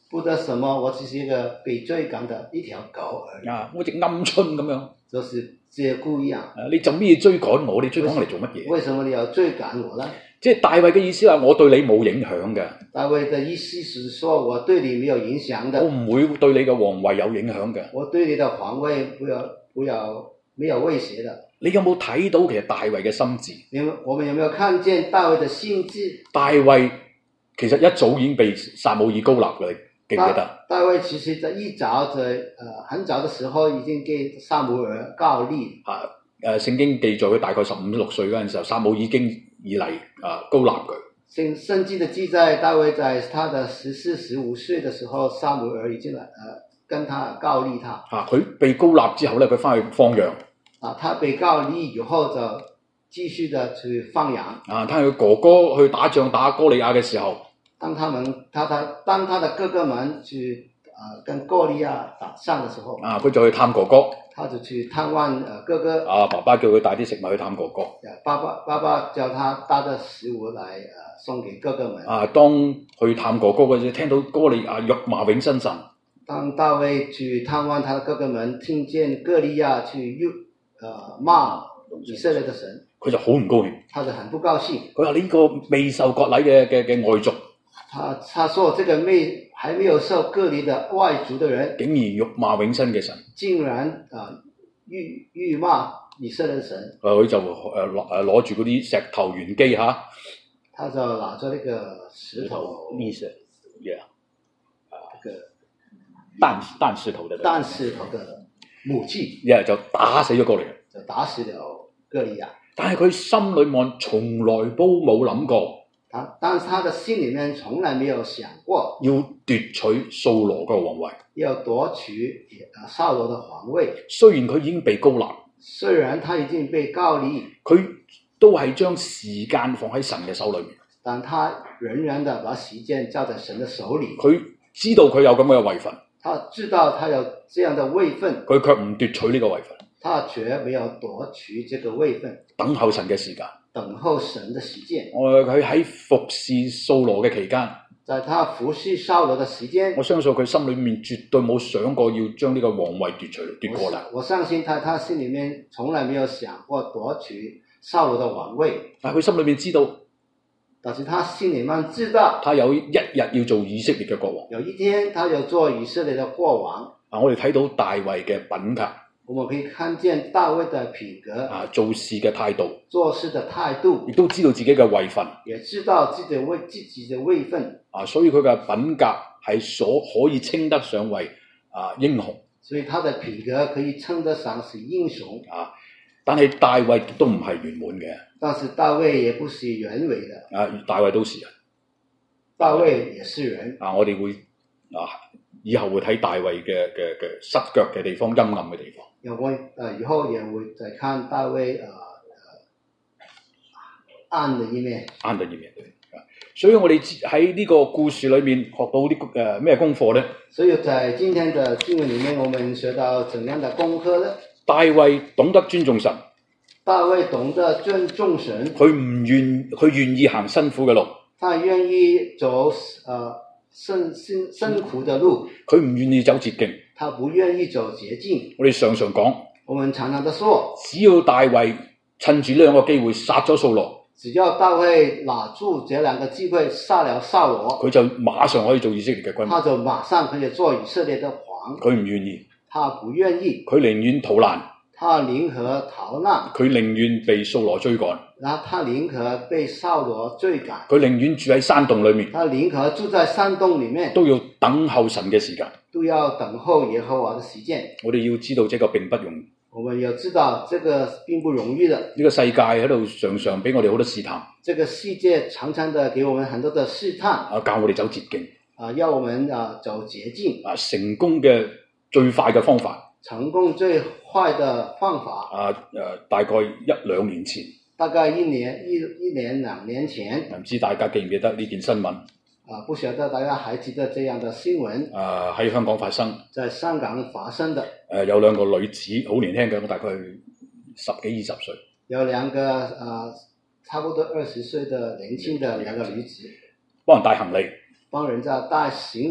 不得什麼，我只是一個被追趕的一條狗而已。 啊，好似鵪鶉咁樣。 就是鷓鴣一樣。 啊，你做咩追趕我？你追趕我嚟做乜嘢？ 為什麼你要追趕我呢？ 即係大衛嘅意思係我對你冇影響嘅。 大衛嘅意思是說我對你沒有影響的。 我唔會對你嘅皇位有影響嘅。 我對你的皇位不要不要沒有威脅的。 你有冇睇到其實大衛嘅心智？ 你們我們有沒有看見大衛的心智？ 大衛其實一早已經被撒母耳膏立嘅，你記唔記得？ 大衛其實在一早在呃很早的時候已經給撒母耳膏立。啊， 誒聖經記載佢大概十五六歲嗰陣時候，撒母耳已經以嚟啊膏立佢。聖聖經的記載，大衛在他的十四十五歲的時候，撒母耳已經來呃跟他膏立他。啊， 佢被膏立之後咧，佢翻去放羊。 啊，他被膏立以後就繼續的去放羊。啊， 他佢哥哥去打仗打哥利亞嘅時候， 當他們他他當他的哥哥們去啊、呃、跟哥利亞打仗的時候，啊， 佢就去探哥哥， 他就去探望呃哥哥。 啊，爸爸叫佢帶啲食物去探哥哥。 爸爸爸爸叫他帶着食物來呃送給哥哥們。啊， 當去探哥哥嗰陣，聽到哥利亞辱罵永生神。 當大衛去探望他的哥哥們，聽見哥利亞去辱呃罵以色列的神， 佢就好唔高興。 他就很不高興。 佢話：呢個未受割禮嘅嘅嘅外族。 他他說：這個未還沒有受割禮的外族的人， 竟然辱罵永生嘅神， 竟然啊辱辱罵以色列神。 誒佢就誒攞誒攞住嗰啲石頭圓機嚇， 他就拿着呢個石頭， 呢石，yeah， 啊，這個彈彈石頭嘅彈石頭嘅武器， 一係就打死咗哥利亞， 就打死了哥利亞。 但係佢心裏面從來都冇諗過。 他，但是他的心裏面從來沒有想過要奪取掃羅個皇位， 要奪取啊掃羅的皇位。 雖然佢已經被膏立， 雖然他已經被膏立， 佢都係將時間放喺神嘅手裏面， 但他仍然的把時間交在神的手裏。 佢知道佢有咁嘅位份， 他知道他有這樣的位份， 佢卻唔奪取呢個位份， 他絕沒有奪取這個位份， 等候神嘅時間。 等候神的時間。 我佢喺服侍掃羅嘅期間， 在他服侍掃羅的時間， 我相信佢心裏面絕對冇想過要將呢個皇位奪取奪過嚟。 我相信他，他心裏面從來沒有想過奪取掃羅的皇位。 但係佢心裏面知道， 但是他心裏面知道， 他有一日要做以色列嘅國王。 有一天，他要做以色列的國王。 啊，我哋睇到大衛嘅品格。 我們可以看見大衛的品格， 啊，做事嘅態度， 做事的態度， 亦都知道自己嘅位份， 也知道自己的位自己的位份。 啊，所以佢嘅品格係所可以稱得上為啊英雄。 所以他的品格可以稱得上是英雄。 啊，但係大衛都唔係圓滿嘅。 但是大衛也不是完美的。 啊，大衛都是人。 大衛也是人。 啊，我哋會啊以後會睇大衛嘅嘅嘅失腳嘅地方，陰暗嘅地方。 有我誒以後也會再看大衛誒誒暗的一面， 暗的一面。所以我哋喺呢個故事裏面學到啲誒咩功課咧？ 所以在今天的經文裡面，我們學到怎樣的功課呢？ 大衛懂得尊重神。 大衛懂得尊重神。 佢唔願佢願意行辛苦嘅路。 他願意走誒辛辛辛苦的路。 佢唔願意走捷徑。 他不願意走捷徑。 我哋常常講， 我們常常的說， 只要大衛趁住呢兩個機會殺咗掃羅， 只要大衛拿住這兩個機會殺了掃羅， 佢就馬上可以做以色列嘅君王。 他就馬上可以做以色列的王。 佢唔願意， 他不願意， 佢寧願逃難， 他寧可逃難， 佢寧願被掃羅追趕， 然後他寧可被掃羅追趕， 佢寧願住喺山洞裏面， 他寧可住在山洞裡面， 都要等候神嘅時間， 都要等候耶和華的時間。 我哋要知道這個並不容易， 我們要知道這個並不容易的。 呢個世界喺度常常俾我哋好多試探， 這個世界常常的給我們很多的試探， 啊，教我哋走捷徑， 啊，要我們啊走捷徑， 啊，成功嘅最快嘅方法， 成功最快的方法， 啊，誒、呃，大概一兩年前， 大概一年一一年兩年前， 唔知大家記唔記得呢件新聞？ 啊，不曉得大家還記得這樣的新聞？ 啊，喺香港發生， 在香港發生的。誒、 呃，有兩個女子好年輕嘅，大概十幾二十歲。 有兩個啊，差不多二十歲的年輕的兩個女子， 幫人帶行李， 幫人家帶行李。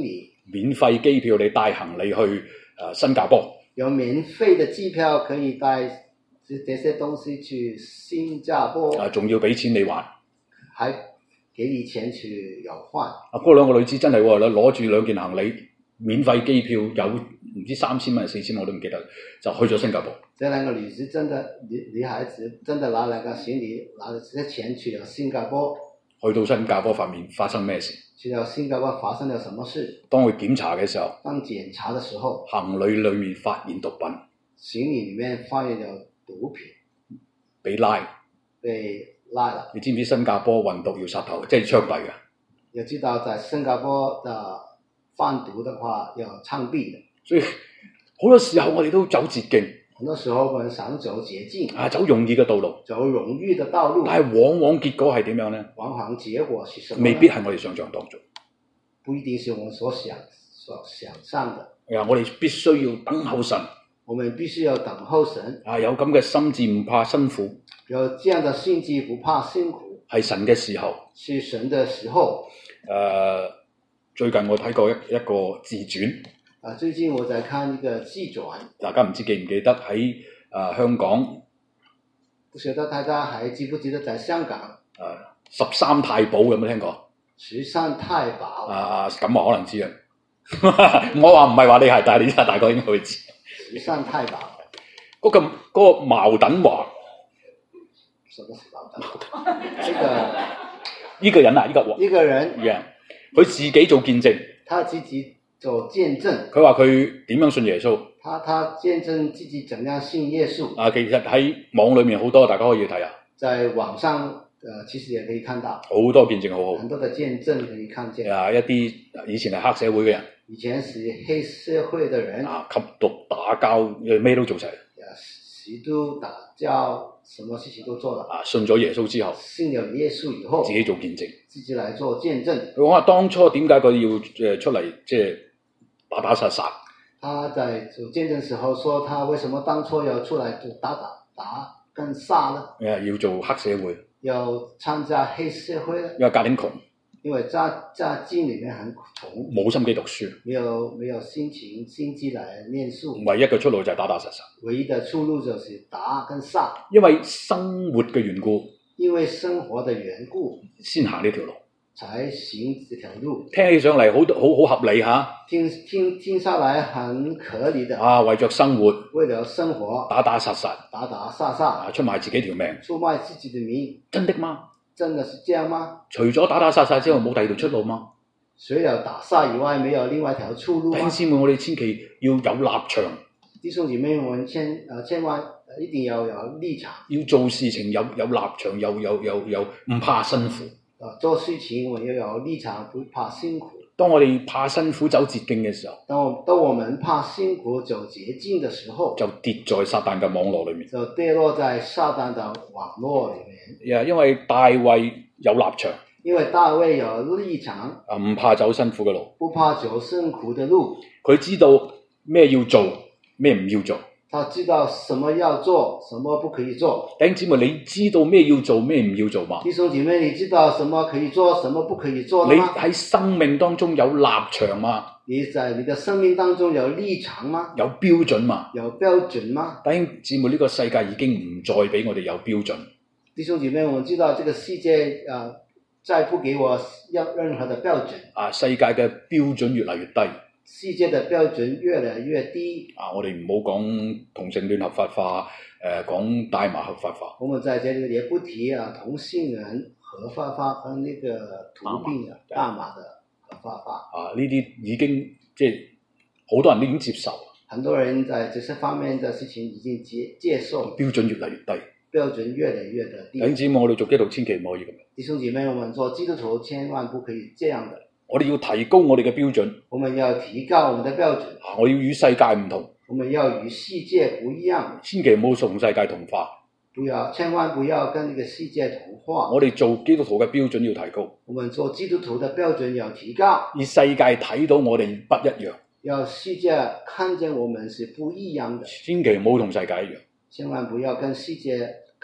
免費機票你帶行李去誒、呃、新加坡。 有免費的機票可以帶這這些東西去新加坡。 啊，仲要俾錢你還， 還給你錢去有換。 啊，嗰兩個女子真係喎，攞住兩件行李，免費機票有唔知三千蚊定四千，我都唔記得，就去咗新加坡。 這兩個女子真的女女孩子真的拿兩個行李，拿咗這些錢去了新加坡。 去到新加坡發面發生咩事？ 去到新加坡發生了什麼事？ 當佢檢查嘅時候， 當檢查的時候， 行李裏面發現毒品， 行李裡面發現了毒品， 被拉， 被拉了。 你知唔知新加坡運毒要殺頭，即係槍斃嘅？ 要知道在新加坡的販毒的話要槍斃的。 所以好多時候我哋都走捷徑， 很多時候我們想走捷徑， 啊，走容易嘅道路， 走容易的道路， 但係往往結果係點樣呢？ 往往結果是什麼呢？ 未必係我哋想象當中， 不一定是我們所想所想象的。 啊，我哋必須要等候神， 我們必須要等候神。 啊，有咁嘅心志唔怕辛苦， 有這樣的心志不怕辛苦， 係神嘅時候， 是神的時候。 誒、呃，最近我睇過一一個自傳， 啊，最近我在看一個自傳， 大家唔知記唔記得喺誒、呃、香港？ 不曉得大家還記不記得在香港？ 誒、呃，十三太保有冇聽過？ 十三太保。 啊，咁啊可能知啊。我話唔係話你係，但係你大概應該會知。 十三太保。 嗰、那個嗰、那個茅等華。 什麼是茅等華？呢個。 呢個人啊，呢、這個一個人， 佢、yeah, 自己做見證， 他自己做見證。 佢話佢點樣信耶穌？ 他他見證自己怎樣信耶穌。 啊，其實喺網裏面好多，大家可以睇下。 在網上，呃，其實也可以看到好多見證，好好。 很多的見證可以看見。 啊，一啲以前係黑社會嘅人， 以前是黑社會的人， 啊，吸毒打交，咩都做齊。 吸毒打交，什麼事情都做了。 啊，信咗耶穌之後， 信了耶穌以後， 自己做見證， 自己來做見證。 佢講話當初點解佢要誒出嚟即係打打殺殺？ 他在做見證時候說，他為什麼當初要出來就打打打跟殺呢？ 誒，要做黑社會， 要參加黑社會呢？ 因為家庭窮， 因為家家境裡面很窮， 冇心機讀書， 沒有沒有心情心機來念書， 唯一嘅出路就係打打殺殺。 唯一的出路就是打跟殺， 因為生活嘅緣故， 因為生活的緣故， 先行呢條路， 才行這條路。 聽起上嚟好好好合理吓， 聽聽聽下來很合理的。 啊，為着生活， 為了生活， 打打殺殺， 打打殺殺， 啊，出賣自己條命， 出賣自己的命， 真的嗎？ 真的是這樣嗎？ 除咗打打殺殺之後，冇第二條出路嗎？ 除了打殺以外，沒有另外一條出路嗎？ 弟兄姊妹，我哋千祈要有立場。 弟兄姊妹，我們千呃千萬一定要有立場。 要做事情有有立場，有有有有唔怕辛苦。 啊，做事情我們要有立場，不怕辛苦。 當我哋怕辛苦走捷徑嘅時候， 當我當我們怕辛苦走捷徑的時候， 就跌在撒旦嘅網絡裏面， 就跌落在撒旦的網絡裏面。 因為大衛有立場， 因為大衛有立場， 啊，唔怕走辛苦嘅路， 不怕走辛苦的路。 佢知道咩要做，咩唔要做。 他知道什麼要做，什麼不可以做。 弟兄姊妹，你知道咩要做，咩唔要做嗎？ 弟兄姐妹，你知道什麼可以做，什麼不可以做嗎？ 你喺生命當中有立場嗎？ 你在你的生命當中有立場嗎？ 有標準嗎？ 有標準嗎？ 弟兄姊妹，呢個世界已經唔再俾我哋有標準。 弟兄姐妹，我知道這個世界啊、呃，再不給我要任何的標準。啊， 世界嘅標準越嚟越低。 世界的標準越來越低。 啊，我哋唔好講同性戀合法化，誒、呃、講大麻合法化。 我們在這裡也不提啊同性人合法化和那個毒品啊大麻的合法化。 啊，呢啲已經即係好多人都已經接受。 很多人在這些方面的事情已經接接受。 標準越嚟越低。 標準越來越的低。 弟兄姊妹，我哋做基督徒千祈唔可以咁。 弟兄姐妹，我們做基督徒千萬不可以這樣的。 我哋要提高我哋嘅標準， 我們要提高我們的標準。 我要與世界唔同， 我們要與世界不一樣。 千祈唔好同世界同化， 不要，千萬不要跟這個世界同化。 我哋做基督徒嘅標準要提高， 我們做基督徒的標準要提高， 而世界睇到我哋不一樣， 要世界看見我們是不一樣的。 千祈唔好同世界一樣， 千萬不要跟世界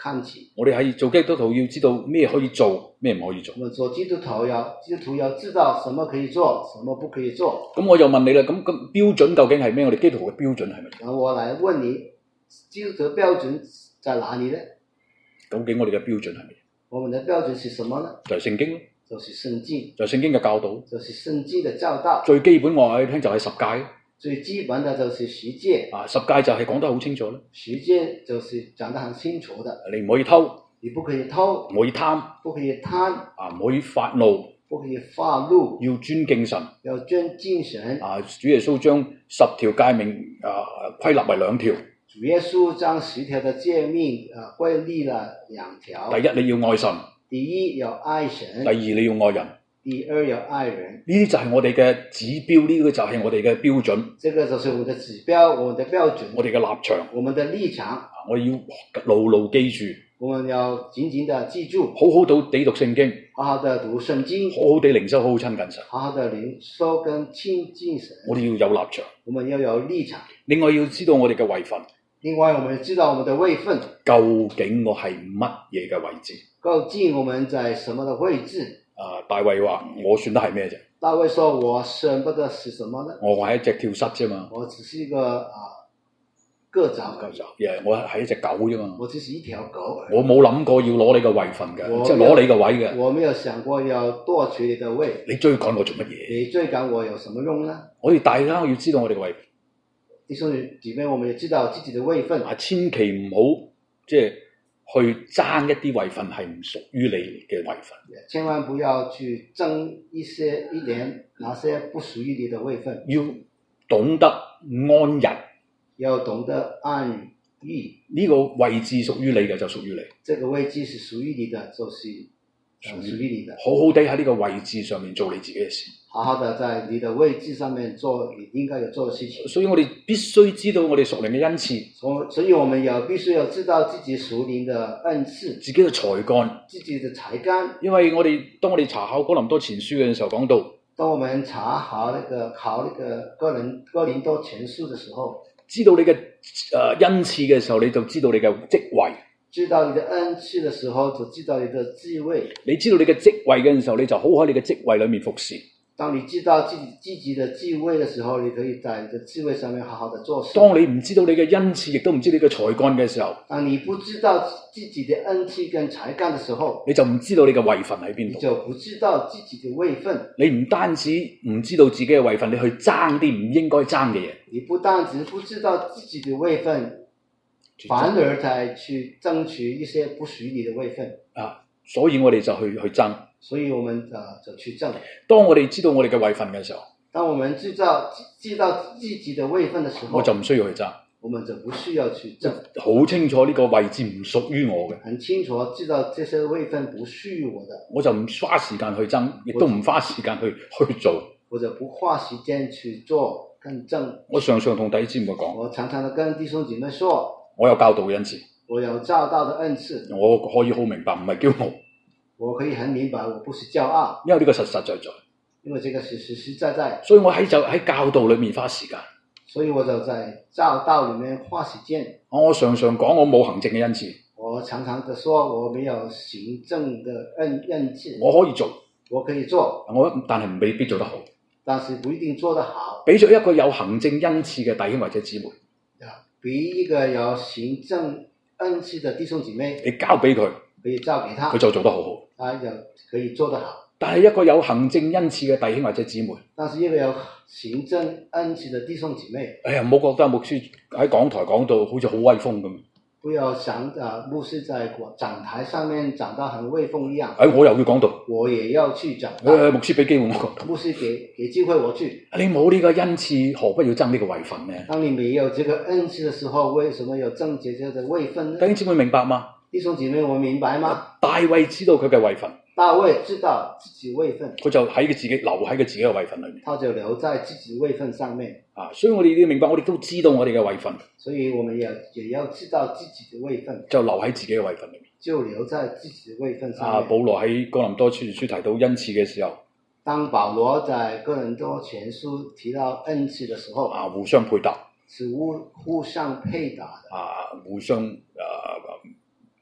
看起。 我哋喺做基督徒要知道咩可以做，咩唔可以做。 我們做基督徒要基督徒要知道什麼可以做，什麼不可以做。 咁我就問你啦，咁咁標準究竟係咩？我哋基督徒嘅標準係乜嘢？ 然後我來問你，基督徒標準在哪裡呢？ 究竟我哋嘅標準係乜嘢？ 我們的標準是什麼呢？ 就係聖經咯， 就是聖經， 就係聖經嘅教導， 就是聖經的教導。 最基本我話你聽就係十誡。 最基本的就是十誡啊，十誡就係講得好清楚啦。 十誡就是講得很清楚的， 你唔可以偷， 你不可以偷， 唔可以貪， 不可以貪， 啊唔可以發怒， 不可以發怒， 要尊敬神。 要尊敬神。 啊，主耶穌將十條誡命啊歸納為兩條。 主耶穌將十條的誡命啊歸納了兩條。 第一你要愛神， 第一要愛神， 第二你要愛人。 第二要愛人。 呢啲就係我哋嘅指標，呢個就係我哋嘅標準。 這個就是我們的指標，我們的標準， 我哋嘅立場， 我們的立場， 我哋要牢牢記住， 我們要緊緊的記住， 好好地地讀聖經， 好好的讀聖經， 好好地靈修，好好親近神， 好好的靈修跟親近神。 我哋要有立場， 我們要有立場。 另外要知道我哋嘅位份。 另外，我們知道我們的位份， 究竟我係乜嘢嘅位置？ 究竟我們在什麼的位置？ 啊，大衛話：我算得係咩啫？ 大衛說：我算不得是什麼呢？ 我係一隻跳蚤啫嘛， 我只是一個啊虼蚤， 虼蚤，耶！我係一隻狗啫嘛， 我只是一條狗。 我冇諗過要攞你個位份嘅， 我即係攞你個位嘅。 我沒有想過要奪取你的位。 你追趕我做乜嘢？ 你追趕我有什麼用呢？ 我哋大家要知道我哋嘅位份。 弟兄姊妹，我們要知道自己的位份。 啊，千祈唔好即係去爭一啲位份係唔屬於你嘅位份。 千萬不要去爭一些一點那些不屬於你的位份。 要懂得安逸， 要懂得安逸。 呢個位置屬於你嘅就屬於你。 這個位置是屬於你的，就是屬於你的。 好好地喺呢個位置上面做你自己嘅事。 好好的在你的位置上面做你應該要做的事情。 所以我哋必須知道我哋屬靈嘅恩賜。 所所以我們要必須要知道自己屬靈的恩賜， 自己嘅才幹， 自己的才幹。 因為我哋當我哋查考哥林多前書嘅時候講到， 當我們查考那個考那個哥林哥林多前書的時候， 知道你嘅誒、呃、恩賜嘅時候，你就知道你嘅職位。 知道你的恩賜的時候，就知道你的職位。 你知道你嘅職位嘅時候，你就好喺你嘅職位裏面服侍。 當你知道自己自己的職位的時候，你可以在你的職位上面好好的做事。 當你唔知道你嘅恩賜，亦都唔知你嘅才幹嘅時候， 當你不知道自己的恩賜跟才幹的時候， 你就唔知道你嘅位份喺邊度。 你就不知道自己的位份。 你唔單止唔知道自己嘅位份，你去爭啲唔應該爭嘅嘢。 你不單止不知道自己的位份，反而再去爭取一些不屬於你的位份。 啊，所以我哋就去去爭。 所以我們啊就去爭。 當我哋知道我哋嘅位份嘅時候， 當我們知道知道自己的位份的時候， 我就唔需要去爭。 我們就不需要去爭。 好清楚呢個位置唔屬於我嘅， 很清楚知道這些位份不屬於我的， 我就唔花時間去爭，亦都唔花時間去去做。 或者不花時間去做跟爭。 我常常同弟兄姊妹講， 我常常的跟弟兄姐妹說， 我有教導嘅恩賜， 我有教導的恩賜， 我可以好明白，唔係驕傲。 我可以很明白，我不是驕傲， 因為呢個實實在在， 因為這個是實實在在， 所以我喺就喺教導裏面花時間， 所以我就在教導裏面花時間。 我常常講我冇行政嘅恩賜， 我常常的說我沒有行政的恩恩賜， 我可以做， 我可以做， 我但係未必做得好， 但是不一定做得好。 俾咗一個有行政恩賜嘅弟兄或者姊妹， 啊，俾一個有行政恩賜的弟兄姊妹， 你交俾佢， 可以交給他， 佢就做得好好。 他就可以做得好。 但係一個有行政恩賜嘅弟兄或者姊妹， 但是一個有行政恩賜的弟兄姊妹， 哎呀，唔好覺得牧師喺講台講到好似好威風咁。 不要想啊，牧師在講台上面講到很威風一樣。 哎，我又要講道， 我也要去講。 誒，牧師俾機會我講道， 牧師給給機會我去。 你冇呢個恩賜，何不要爭呢個位份呢？ 當你沒有這個恩賜的時候，為什麼有爭這些的位份呢？ 弟兄姊妹明白嗎？ 弟兄姊妹，我明白嗎？ 大衛知道佢嘅位份， 大衛知道自己位份， 佢就喺佢自己留喺佢自己嘅位份裏面。 他就留在自己位份上面。 啊，所以我哋要明白，我哋都知道我哋嘅位份， 所以我們也也要知道自己的位份， 就留喺自己嘅位份裏面。 就留在自己的位份上面。 啊，保羅喺哥林多前書提到恩賜嘅時候， 當保羅在哥林多前書提到恩賜的時候， 啊，互相配搭， 是互互相配搭的， 啊，互相啊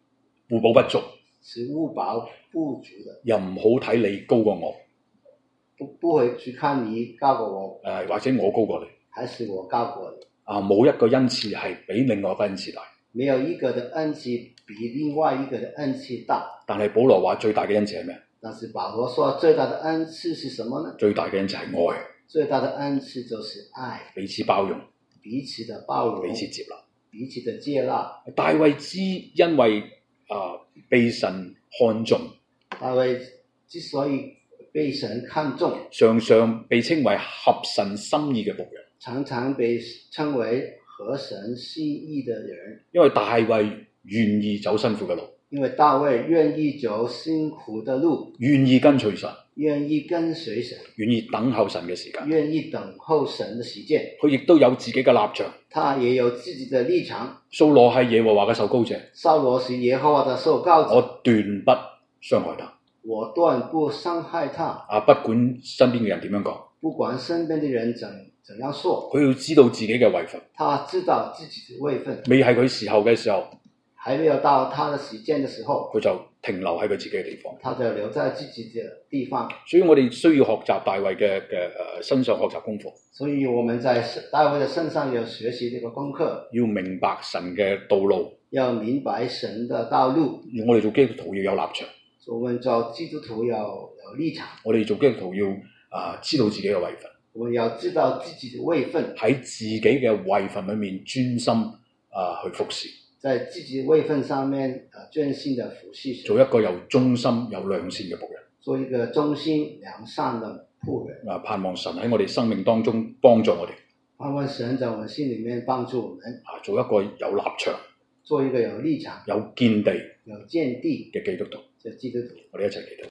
互補不足， 是互補不足的， 又唔好睇你高過我， 不不會去看你高過我， 誒或者我高過你， 還是我高過你。 啊冇一個恩賜係比另外一個恩賜大。 沒有一個的恩賜比另外一個的恩賜大。 但係保羅話最大嘅恩賜係咩？ 但是保羅說最大的恩賜是什麼呢？ 最大嘅恩賜係愛， 最大的恩賜就是愛， 彼此包容， 彼此的包容， 彼此接納， 彼此的接納。 大衛之因為啊、呃、被神看重， 大衛之所以被神看重， 常常被稱為合神心意嘅僕人， 常常被稱為合神心意的人， 因為大衛願意走辛苦嘅路， 因為大衛願意走辛苦的路， 願意跟隨神， 願意跟隨神， 願意等候神嘅時間， 願意等候神的時間。 佢亦都有自己嘅立場。 他也有自己的立場。 掃羅係耶和華嘅受膏者， 掃羅是耶和華的受膏者， 我斷不傷害他。 我斷不傷害他。 啊，不管身邊嘅人點樣講， 不管身邊的人怎怎樣說， 佢要知道自己嘅位份。 他知道自己的位份。 未係佢時候嘅時候， 還沒有到他的時間的時候， 佢就停留喺佢自己嘅地方。 他就留在自己的地方。 所以我哋需要學習大衛嘅嘅誒身上學習功課。 所以我們在大衛的身上要學習這個功課， 要明白神嘅道路， 要明白神的道路。 我哋做基督徒要有立場， 我們做基督徒要有立場。 我哋做基督徒要啊、呃、知道自己嘅位份， 我們要知道自己的位份， 喺自己嘅位份裏面專心啊、呃、去服侍， 在自己的位份上面啊專心的服侍， 做一個有忠心有良善嘅僕人， 做一個忠心良善的僕人。 啊，盼望神喺我哋生命當中幫助我哋， 盼望神在我們心裡面幫助我們， 啊，做一個有立場、 做一個有立場、 有見地有見地嘅基督徒。 嘅基督徒。 我哋一齊祈禱。